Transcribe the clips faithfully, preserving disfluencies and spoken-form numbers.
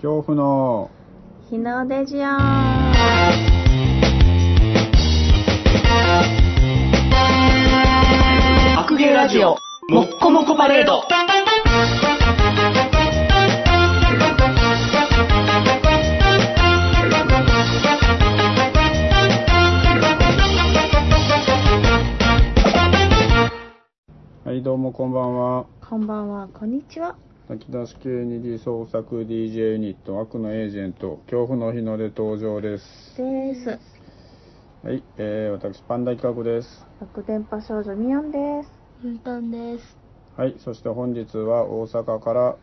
恐怖の日の出じゃん。 白芸ラジオもっこもこパレード。 はい、どうもこんばんは。 こんばんは、こんにちは。 炊き出し系二次創作 ディージェー ユニット悪のエージェント恐怖の日の出登場です。 です。 はい、えー、私パンダ企画です。 白電波少女ミヨンです。 ユンタンです。 はい、そして本日は大阪からはい、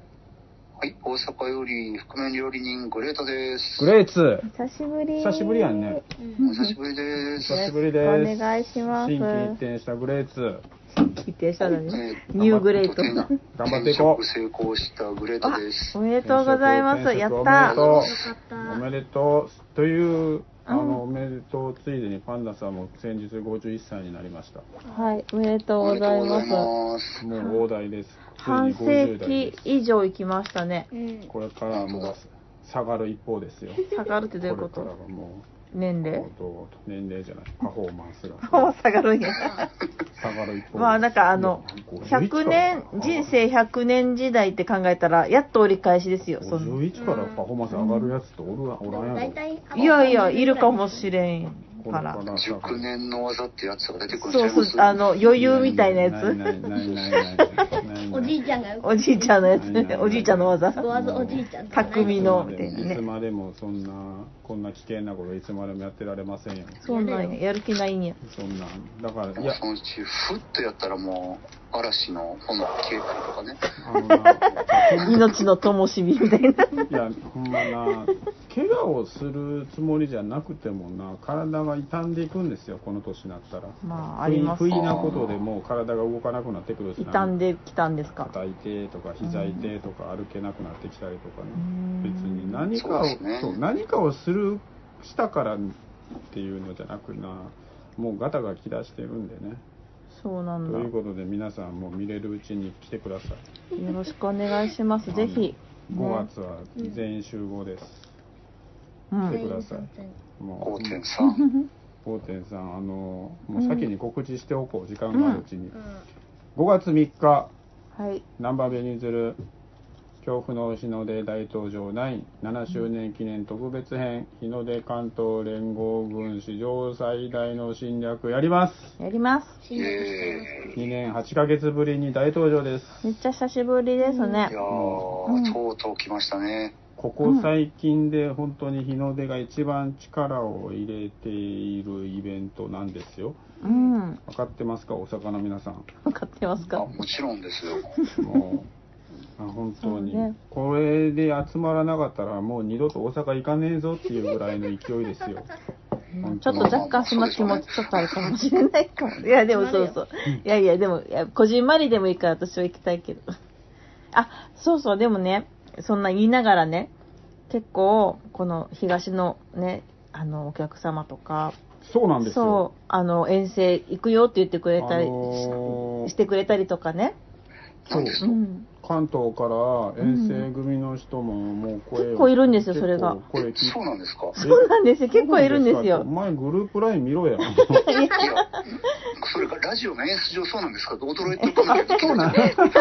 大阪より覆面料理人グレートです。 グレーツ久しぶり。 久しぶりやんね。 うん、お久しぶりです。 久しぶりです。 お願いします。 新規一転したグレーツ。 一転したのね。ニューグレート。 頑張っていこう。 成功したグレートです。 おめでとうございます。やった。 おめでとう。というあのおめでとうついでにパンダさんも先日ごじゅういっさいになりました。 はい、おめでとうございます。 もう大台です。 半世紀以上生きましたね。 これからもう下がる一方ですよ。 下がるってどういうこと？ これからはもう年齢？ 年齢じゃない、パフォーマンスが。 もう下がるんや。 下がる一方。 まあなんかあのひゃくねん人生ひゃくねん時代って考えたらやっと折り返しですよ。 ごじゅういちからパフォーマンス上がるやつとおるおらんやろ。 いやいやいるかもしれんから。 熟年の技ってやつが出てくるんちゃいます？ そうそう、あの余裕みたいなやつ。 ないないないないない。 おじいちゃんがおじいちゃんのやつ。おじいちゃんの技。 おじいちゃん匠のみたいなね。 いつまでもそんなこんな危険なこといつまでもやってられませんよ。 そうなんや、やる気ないんや。 そんなだからいやそのうちふっとやったらもう嵐の炎消えたりとかね。 あのな命の灯火みたいな。いやほんまな怪我をするつもりじゃなくてもな体が傷んでいくんですよこの年になったら。 まああります。 不意なことでもう体が動かなくなってくるし。 傷んできたんですか。 肩痛とか膝痛とか歩けなくなってきたりとかね。別に何かをそう、ね、そう何かをするしたからっていうのじゃなくなもうガタが来だしてるんでね。 そうなんだ。 ということで皆さんも見れるうちに来てください。 よろしくお願いします。ぜひ。 ごがつは全員集合です。うん、来てください。もう ごてんさん ごてんさん あのもう先に告知しておこう時間があるうちに。うん、ごがつみっか、はい、ナンバーベニズル恐怖の日の出大登場ナインななしゅうねん記念特別編日の出関東連合軍史上最大の侵略やります。 やります。 にねんはちかげつぶりに大登場です。 めっちゃ久しぶりですね。 いやー、うん、とうとう来ましたね。 ここ最近で本当に日の出が一番力を入れているイベントなんですよ。うん、分かってますか大阪の皆さん。 分かってますか。 あもちろんですよ。 もう本当に、ね、これで集まらなかったらもう二度と大阪行かねえぞっていうぐらいの勢いですよ。 ちょっと若干その気持ちちょっとあるかもしれないかも。いやでもそうそう。いやいやでもいやこじんまりでもいいから私は行きたいけど。あそうそうでもねそんな言いながらね結構この東のねあのお客様とか。 そうなんですよ。 そうあの遠征行くよって言ってくれたり、あのー、してくれたりとかね。 そうです。 うん関東から遠征組の人ももう声を、 結構いるんですよそれが。 声そうなんですか。 そうなんですよ結構いるんですよ。 お前グループライン見ろや。いやそれがラジオの演出上そうなんですか。驚いてこないといけない。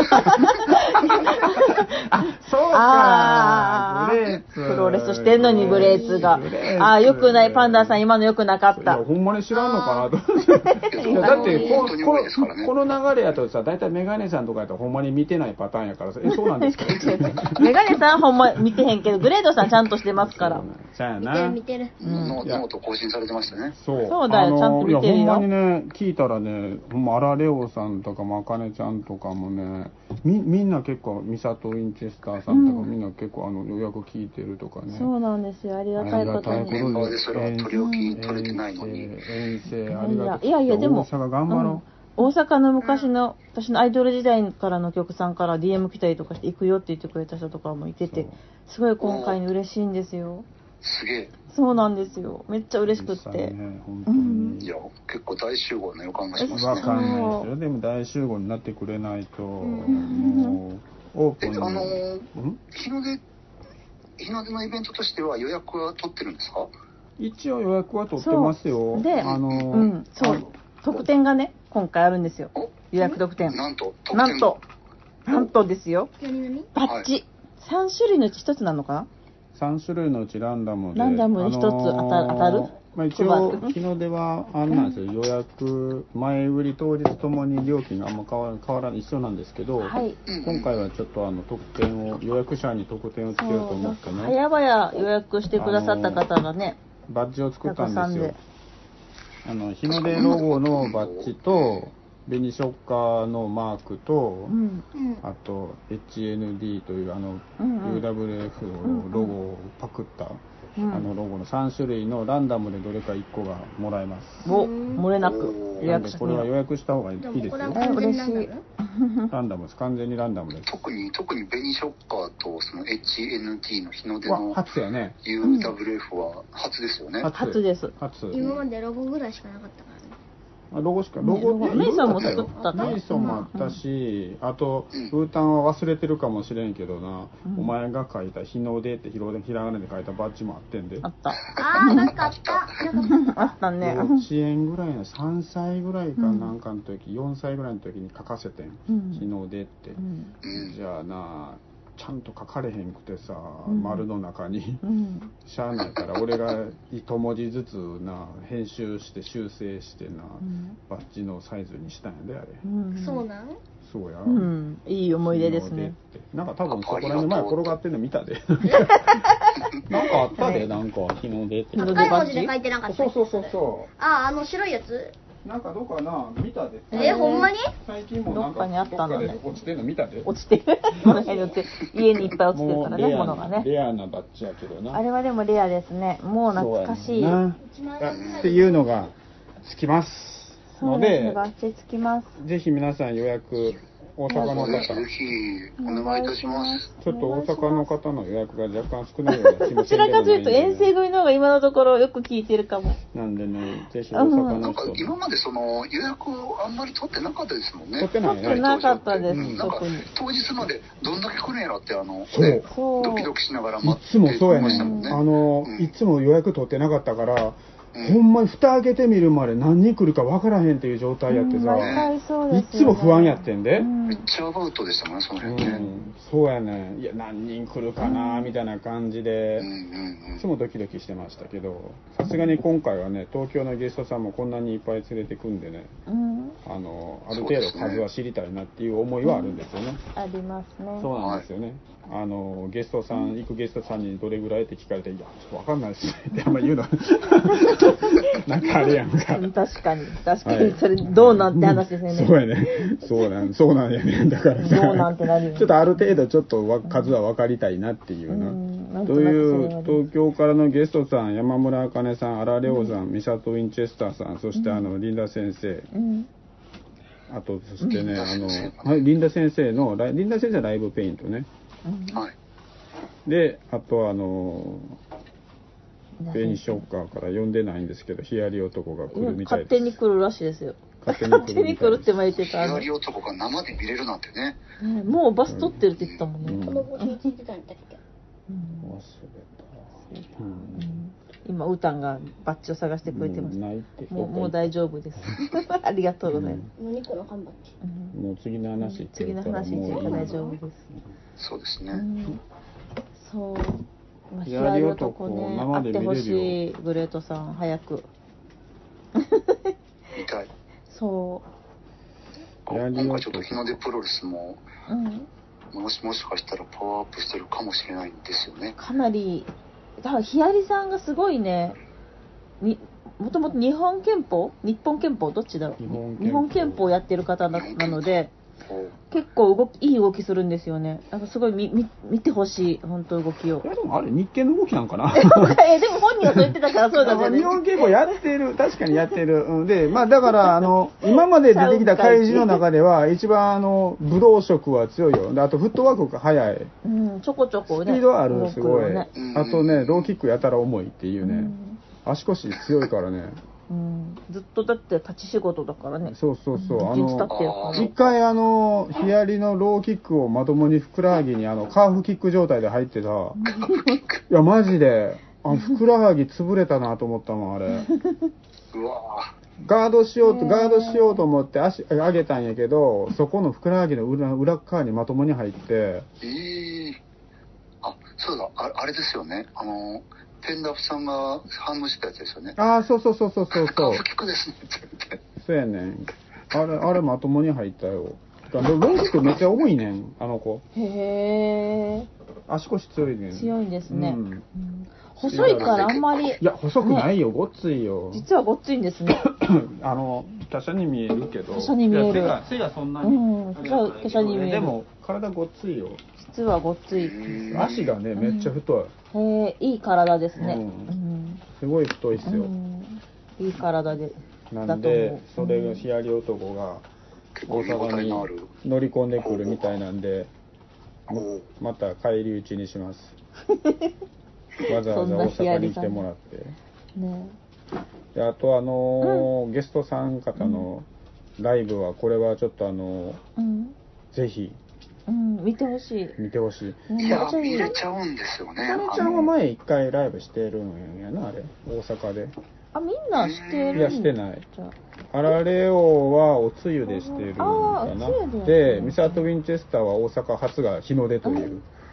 あそうか。グレーツプロレスしてんのにグレーツが。ああよくないパンダさん今のよくなかった。 いやほんまに知らんのかなと。だってここの流れやとさ大体メガネさんとかやったらほんまに見てないパターンやからさえそうなんですか。 メガネさんほんま見てへんけどグレードさんちゃんとしてますから。 そうやな。 見てる見てる。 ノート更新されてましたね。 そう。 そうだよちゃんと見てるよ。 いやほんまにね聞いたらねほんまアラレオさんとかマカネちゃんとかもねみみんな結構ミサトウィンチェスターさんとか、うん、みんな結構あの予約聞いてるとかね。 そうなんですよありがたいことに。 メンバーでそれは取り置き取れてないのに。 遠征ありがとう。 いやいやでも。 大阪頑張ろう。うん大阪の昔の私のアイドル時代からの曲さんから ディーエム 来たりとかして行くよって言ってくれた人とかもいててすごい今回に嬉しいんですよ。 すげえ。 そうなんですよめっちゃ嬉しくって、 ね本当にうん、 いや結構大集合の予感がしますね。 わかんないですよ。でも大集合になってくれないと、うん、もうオープンにあのー、日の出日の出のイベントとしては予約は取ってるんですか？ 一応予約は取ってますよ。 で、 あの、 うん、そう、特典がね、今回あるんですよ。予約特典。 なんと、特典なんと、なんとですよ。 何何？ バッジ。さん種類のうちひとつなのかな？ さん種類のうちランダムで。 ランダムにひとつ当たる、当たる？ まあ、一応、日の出は、あれなんですよ、予約、前売り当日ともに料金があんま変わら変わら一緒なんですけど、 はい、 今回はちょっとあの特典を、予約者に特典をつけようと思ってね。 早々予約してくださった方がね、 バッジを作ったんですよ。あの、日の出ロゴのバッジと、紅ショッカーのマークと、うん、あと エイチエヌディー というあの、うんうん、ユーダブリューエフ のロゴをパクった、うん、あのロゴのさん種類のランダムでどれかいっこがもらえます。 お、漏れなく予約して。 これは予約した方がいいですよ。 嬉しい。 ランダムです。完全にランダムです。 特に特に紅ショッカーとその エイチエヌディー の日の出の初やね。 ユーダブリューエフ は初ですよね。 初です。 初。 今までロゴぐらいしかなかったからね。 ロゴしか、ロゴ、 ね、メイソンも作ったメイソンもあったし、うん、あと、ウータンは忘れてるかもしれんけどな、うん、お前が書いた日の出ってひらがなで書いたバッジもあってんで。 あった。 あー、なんかあった。 あったね。 幼稚園ぐらいのさんさいぐらいかなんかの時、うん、よんさいぐらいの時に書かせてん。うん、日の出って。うん、じゃあな、ちゃんと書かれへんくてさ、うん、丸の中に、うん、しゃあないから俺が一文字ずつな編集して修正してな、うん、バッジのサイズにしたんやであれ、 うん、そうなん？ そうや、 うん、いい思い出ですね。 なんか多分そこら辺の前転がってんの見たでなんかあったで、なんか日の出って赤い文字で書いてなかった。 そうそうそうそう。 あ、あの白いやつ？ なんかどうかな、見たで。 え、ほんまに？ 最近もなんかどっかで落ちてんの見たで。 落ちてる。この辺に落ちて家にいっぱい落ちてるからね、物がね。 レアなバッジやけどな。 あれはでもレアですね。もう懐かしい。 っていうのがつきますので、 バッジつきます。 ぜひ皆さん予約。大阪の方、 ぜひお願いいたします。 ちょっと大阪の方の予約が若干少ないような気もする。どちらかというと遠征組の方が今のところよく聞いてるかも。 なんでね、ぜひ大阪の人。 今までその予約をあんまり取ってなかったですもんね。 取ってないね。 取ってなかったです。 なんか当日までどんだけ来るんやろってあのね、 ドキドキしながら待っていつもそうやね。あのいつも予約取ってなかったから。ほんまに蓋開けてみるまで何人来るか分からへんっていう状態やってさ、いつも不安やってんで。 めっちゃアバウトでしたもんね、その辺ね。 そうやね。いや、何人来るかなみたいな感じで、いつもドキドキしてましたけど、さすがに今回はね、東京のゲストさんもこんなにいっぱい連れてくんでね、あの、ある程度数は知りたいなっていう思いはあるんですよね。 ありますね。 そうなんですよね。あの、ゲストさん、行くゲストさんにどれぐらいって聞かれて、いや、ちょっと分かんないですねってあんま言うの。なんかあれやんか。 確かに、確かに、それどうなんて話ですよね。 そうやね。そうなん、そうなんやね。だからさ、 どうなんてなるよね。 ちょっとある程度ちょっと数は分かりたいなっていうな。という、東京からのゲストさん、山村あかねさん、荒レオさん、ミサト・ウィンチェスターさん、そしてあの、リンダ先生。あと、そしてね、あの、はい、リンダ先生の、リンダ先生はライブペイントね。 はい。 で、あとはあの、ベニショッカーから呼んでないんですけど、ヒヤリ男が来るみたいです。 勝手に来るらしいですよ。 勝手に来るって言ってた。 ヒヤリ男が生で見れるなんてね。 もうバス撮ってるって言ってたもんね。 この帽子ついてたんだっけ？ 忘れた。 今ウータンがバッジを探してくれてます。もうもう大丈夫です。ありがとうございます。 何この缶バッジ？ もう次の話。 次の話に大丈夫です。 そうですね。 そう。ヒヤリ男ね、会ってほしい、グレートさん早く。 見たい。 そう。 今回ちょっと日の出プロレスも、もしもしかしたらパワーアップしてるかもしれないんですよね。 かなり。だからヒヤリさんがすごいね、にもともと日本憲法日本憲法どっちだろう、日本憲法をやってる方なので結構動きいい動きするんですよね。なんかすごい見見見てほしい本当動きを。 いやでもあれ日系の動きなんかな。 えでも本人はそう言ってたからそうだね。 日本憲法やってる確かにやってる。うん、でまあだからあの今まで出てきた怪獣の中では一番あの武道色は強いよ。であとフットワークが速い。 うん、ちょこちょこね。スピードあるすごい。ね、あとねローキックやたら重いっていうね。うん、足腰強いからね。 うん、ずっとだって立ち仕事だからね。 そうそうそう。 あの一回あの左のローキックをまともにふくらはぎにあのカーフキック状態で入ってた。いやマジであのふくらはぎ潰れたなと思ったもんあれ。 うわガードしようとガードしようと思って足上げたんやけど、そこのふくらはぎの裏裏側にまともに入って。 ええー、あ、そうだ あ, あれですよね。あの。テンダフさんが反応したやつですよね。 ああ、そうそうそうそうそう。 カーフキックですねってそうやねん。あれ、あれまともに入ったよ。ローキックめっちゃ重いねん、あの子。 へえ。 足腰強いねん。 強いんですね。うんうん、細いからあんまり。 いや、細くないよ、ね、ごっついよ。 実はごっついんですね。 あの、華奢に見えるけど。 華奢に見える。 背がそんなに。うん、華奢に見える。 でも、体ごっついよ。 実はごっつい。 足がね、めっちゃ太い。 へえ、いい体ですね。うんうんすごい太いっすよ。うん、 いい体で。 なんで、それがヒアリ男が大阪に乗り込んでくるみたいなんで、また返り討ちにします。わざわざ大阪に来てもらって。ね、であとあのーうん、ゲストさん方のライブはこれはちょっとあのーうん、ぜひ。 うん、見てほしい。 見てほしい。 いや、見れちゃうんですよね。 あかねちゃんは前一回ライブしてるんやな、あれ。大阪で。 あ、みんなしてる？ いや、してない。あられおはおつゆでしてるのかな。で、ミサト・ウィンチェスターは大阪初が日の出という。 うん。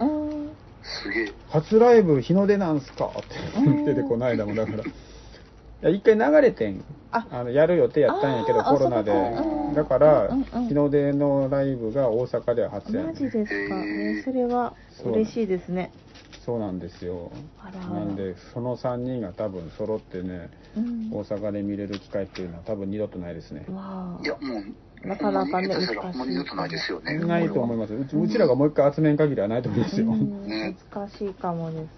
すげえ。 初ライブ日の出なんすかって言ってて、この間もだから。いや一回流れてんああのやる予定やったんやけどコロナでだから、うんうん、日の出のライブが大阪では初やねん。 マジですか、えー、それは嬉しいですね。 そうなんですよ。なんでそのさんにんが多分揃ってね、うん、大阪で見れる機会っていうのは多分二度とないですね。 わいやもうなかなかね難しい。 二度とないですよね。 ないと思います。うち、うちらがもう一回集めん限りはないと思いますよ。うん、 難しいかもです。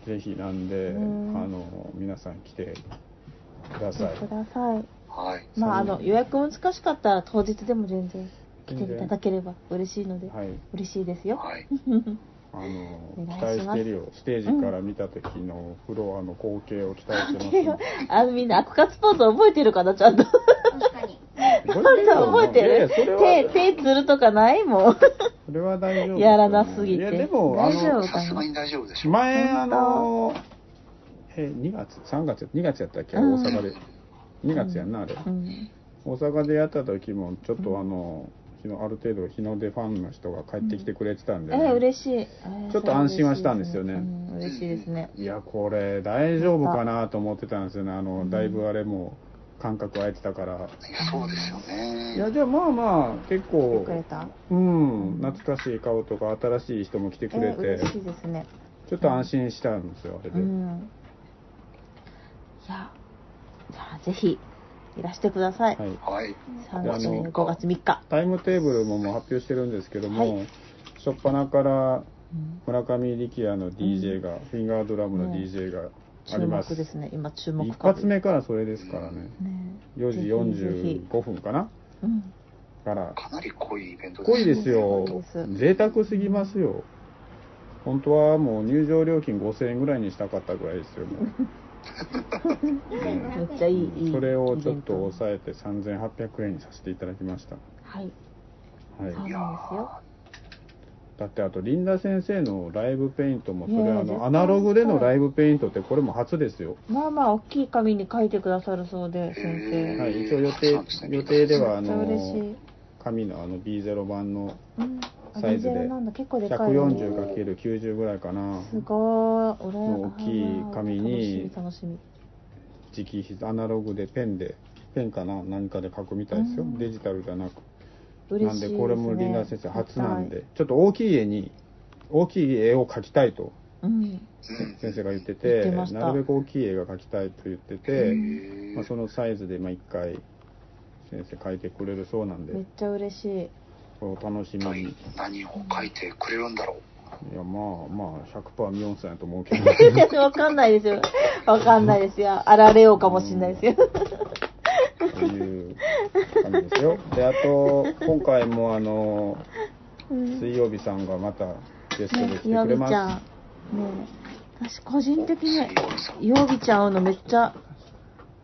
ぜひなんで、うん、あの皆さん来てください。 ください。 はい。 まああの予約難しかったら当日でも全然来ていただければ嬉しいので、はい、嬉しいですよ。はい。 あの期待してるよ。ステージから見た時のフロアの光景を期待してます、ね。 あのみんなアクカツポーズ覚えてるかなちゃんと。確かに。覚えてる？手手つるとかないもん。 それは大丈夫。 やらなすぎて。 いやでもあのさすがに大丈夫でしょ。 前あのえにがつさんがつにがつやったっけ大阪でにがつやんなあれ、うん、大阪でやった時もちょっとあのある程度日の出ファンの人が帰ってきてくれてたんで、ね、 えー、嬉しい、えー、ちょっと安心はしたんですよね、うん、 嬉しいですね。 いやこれ大丈夫かなと思ってたんですよね。あのだいぶあれも間隔空いてたから、うん、 そうですよね。 いやじゃあまあまあ結構うん懐かしい顔とか新しい人も来てくれて、えー、 嬉しいですね。 ちょっと安心したんですよあれで、うん、 いやじゃあぜひいらしてください。 はい。 さんがつごがつみっか。 タイムテーブルももう発表してるんですけども、はい、初っ端から村上力也の ディージェー が、うん、フィンガードラムの ディージェー があります。 注目ですね。今注目。 一発目からそれですからね。ねよじよんじゅうごふんかな。うん、からかなり濃いイベントですね。 濃いですよ。贅沢すぎますよ。本当はもう入場料金ごせんえんぐらいにしたかったぐらいですよ。もうめっちゃいい、いい。 それをちょっと抑えてさんぜんはっぴゃくえんにさせていただきました。 はい。 はい。 そうなんですよ。 だってあとリンダ先生のライブペイントもそれあのアナログでのライブペイントってこれも初ですよ。 まあまあ大きい紙に書いてくださるそうで先生。 はい。一応予定予定ではあの紙のあの ビーゼロ 版のサイズで ひゃくよんじゅうかけるきゅうじゅう ぐらいかな。 すごい。 大きい紙に直筆アナログでペンでペンかな何かで書くみたいですよ。デジタルじゃなく。なんでこれもリンダ先生初なんでちょっと大きい絵に大きい絵を描きたいと、うん、先生が言っててなるべく大きい絵が描きたいと言ってて、まあ、そのサイズでまあいっかい先生描いてくれるそうなんでめっちゃ嬉しい。 お楽しみに。 何を描いてくれるんだろう。いやまあまあ ひゃくパーセント ミヨンさんやと思うけどわかんないですよわかんないですよあられようかもしれないですよ、 うんという感じですよ。であと今回もあの、うん、水曜日さんがまたゲストで来てくれます。ね、 ね私個人的に曜日ちゃんのめっちゃ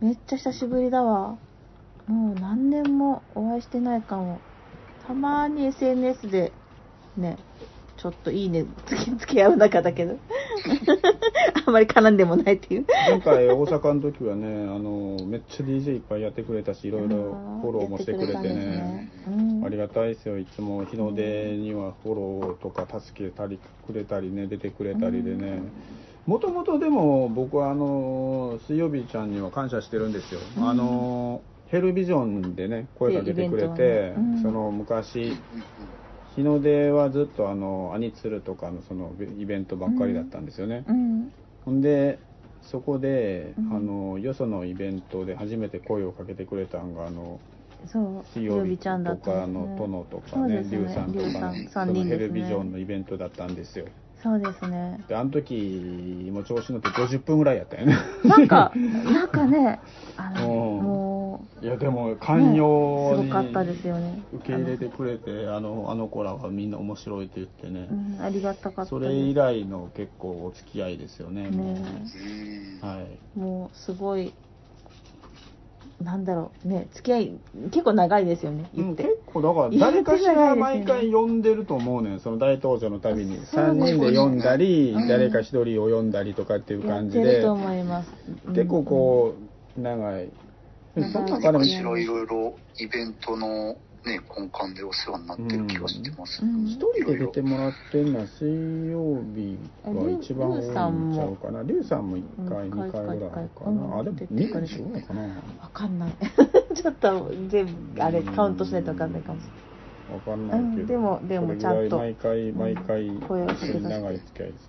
めっちゃ久しぶりだわ。もう何年もお会いしてないかも。たまに エスエヌエス でね、ちょっといいね付き合う仲だけどあんまり絡んでもないっていう。 前回大阪の時はね、あのめっちゃ ディージェー いっぱいやってくれたし、いろいろフォローもしてくれてね、ね、うん、ありがたいですよ。いつも日の出にはフォローとか助けたりくれたりね、出てくれたりでね、もともとでも僕はあの水曜日ちゃんには感謝してるんですよ、うん、あのヘルビジョンでね声かけてくれて、ね、うん、その昔日の出はずっとあのアニツルとかのそのイベントばっかりだったんですよね、うん、ほんでそこで、うん、あのよそのイベントで初めて声をかけてくれたのがあの水曜日とかの殿とかね、リュウさんとかのそのヘルビジョンのイベントだったんですよ。 そうですね。 で、あの時も調子乗ってごじゅっぷんぐらいやったよね。 なんかなんかね、あのもういやでも寛容に、 ね、すごかったですよね。 受け入れてくれて、あのあの子らはみんな面白いって言ってね、 うん、ありがたかったです。 それ以来の結構お付き合いですよね。ね、はい。 もうすごい。なんだろうね、付き合い結構長いですよね、言って、 うん、結構だから誰かしら毎回呼んでると思うねん、その大登場のたびにさんにんで呼んだり、うん、誰かひとりを呼んだりとかっていう感じでやってると思います、 結構こう長い、 うん、その中でもいろいろイベントのね、根幹でお世話になってる気がしてます。一、うん、 人で出てもらってるのは水曜日が一番多いんちゃうかな。リュウさんもいっかい、にかいぐらいかな。あ、でもにかいしかないかな。 わかんない。ちょっと全部あれカウントしないとわかんないかもしれない。 わかんないけど、うん、 でもでもちゃんと毎回毎回長い付き合いです。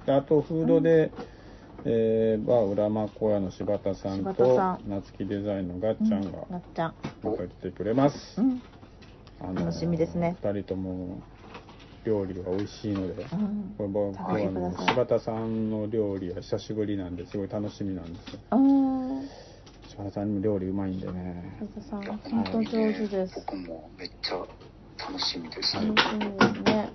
であとフードで、うん、えー、バー裏間小屋の柴田さんと夏木デザインのガッチャンがまた来てくれます。うん、あの楽しみですね。 ふたりとも料理が美味しいので、うん、これ僕はあの柴田さんの料理は久しぶりなんですごい楽しみなんですよ。柴田さんにも料理うまいんでね。 柴田さん本当上手です。 僕もめっちゃ楽しみですね。楽しみですね。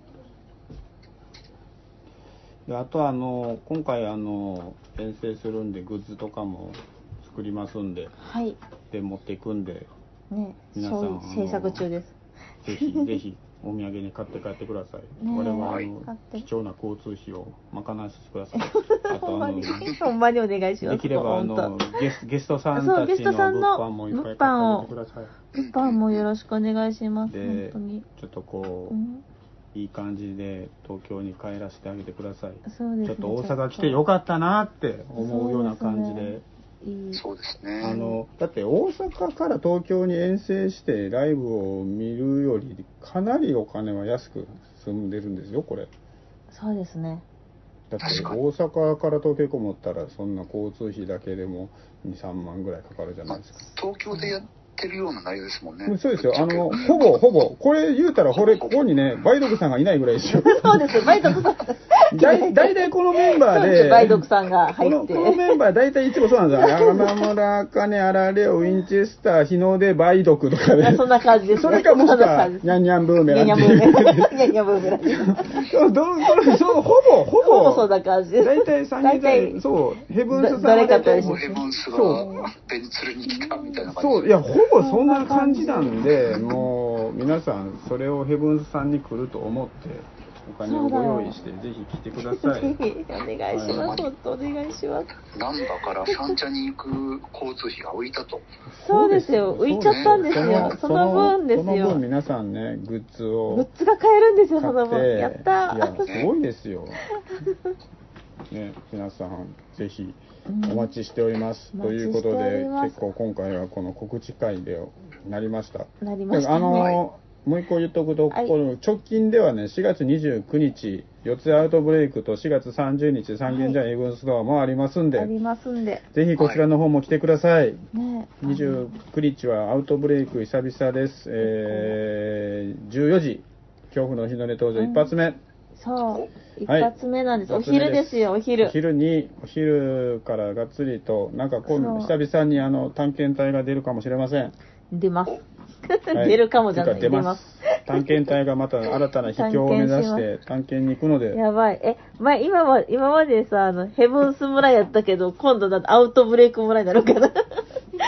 であとはあの今回あの遠征するんでグッズとかも作りますんで、 はい、 で持っていくんで。 ね、皆さん制作中です。 ぜひぜひお土産に買って帰ってください。我々の貴重な交通費を賄わせてください。あとあのほんまにお願いします。 できればあのゲスゲストさんたちの物販もいっぱい買ってください。 物販もよろしくお願いします。 で本当にちょっとこう、うん、いい感じで東京に帰らせてあげてください。 そうですね、 ちょっと大阪来てよかったなって思うような感じで。 そうですね。 あのだって大阪から東京に遠征してライブを見るよりかなりお金は安く済んでるんですよこれ。 そうですね。 だって大阪から東京行こう思ったらそんな交通費だけでもにさんまんぐらいかかるじゃないですか。 東京でやってるような内容ですもんね。 そうですよ。あのほぼほぼこれ言うたらこれここにね梅毒さんがいないぐらいですよ。 そうですよ。梅毒さん。 だいたいこのメンバーで梅毒さんが入ってこのこのメンバーだいたいいつもそうなんですよ。山村茜あられウィンチェスター日の出梅毒とかで。 そんな感じです。 それかもしくはニャンニャンブーメラン。 ニャンニャンブーメラン。ニャンニャンブーメラン。 そうどそそうほぼほぼ。 ほぼそんな感じです。 だいたいさんにんでそうヘブンスさん誰かと一緒に。 ヘブンスがベンツルに来たみたいな感じ。 そういやほぼそんな感じなんでもう皆さんそれをヘブンスさんに来ると思って。お金をご用意してぜひ来てください。 ぜひお願いします。はい、本当お願いします。 なんだから三茶に行く交通費が浮いたと。 そうですよ。浮いちゃったんですよ。その分ですよ。 その分皆さんねグッズをグッズが買えるんですよ。その分やったー。 いやすごいですよ。ね皆さんぜひお待ちしております。うん、ということで結構今回はこの告知会でなりました。 なりました、ね。 あのもう一個言っとくと、はい、この直近ではね、しがつにじゅうくにち、四つアウトブレイクとしがつさんじゅうにち、三軒茶屋エブンストアもありますんで、 ありますんで、 ぜひこちらの方も来てください。 ね、 にじゅうくにちはアウトブレイク久々です。えー、じゅうよじ、恐怖の日の出登場一発目。うん、 そう、一発目なんです。はい、お昼ですよ、お昼。 お昼に、お昼からがっつりと、なんか今度久々にあの探検隊が出るかもしれません。 出ます。はい、出るかもじゃない。 出ます。探検隊がまた新たな秘境を目指して探検に行くので。 やばい。え、前、今は、今までさ、あの、ヘブンス村やったけど、今度だとアウトブレイク村になるから。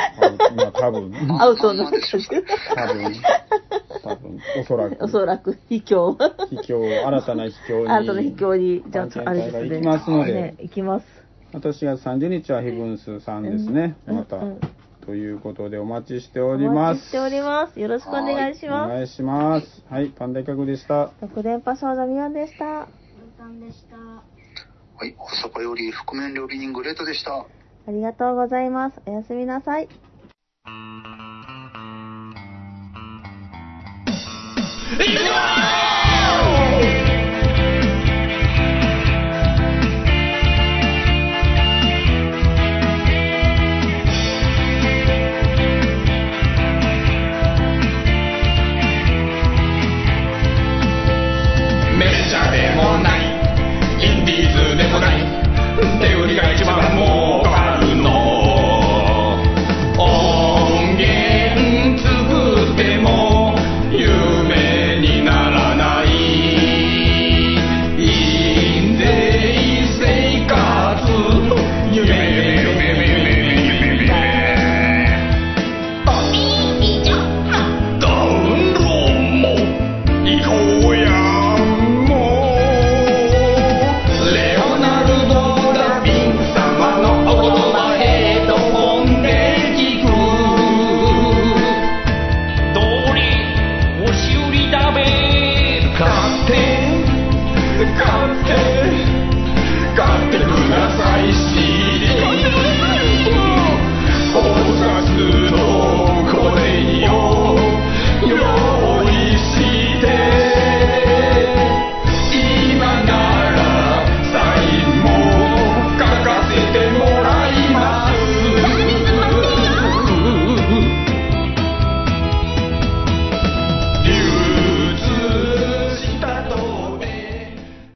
まあ多分。 アウトになったしょ多分。多分。おそらく。 おそらく、秘境。 秘境、新たな秘境に。 新たな秘境に、じゃあ、あれですね。 行きますので。 ね、行きます。 あとしがつさんじゅうにちは非分数さんですね。 うん、 また、 うん。 ということでお待ちしております。 お待ちしております。よろしくお願いします。 お願いします。はい、パンダイカグでした。 六電波少女ミオンでした。 さんでした。はい、大阪より覆面料理人グレートでした。 ありがとうございます。おやすみなさい。 いくぞー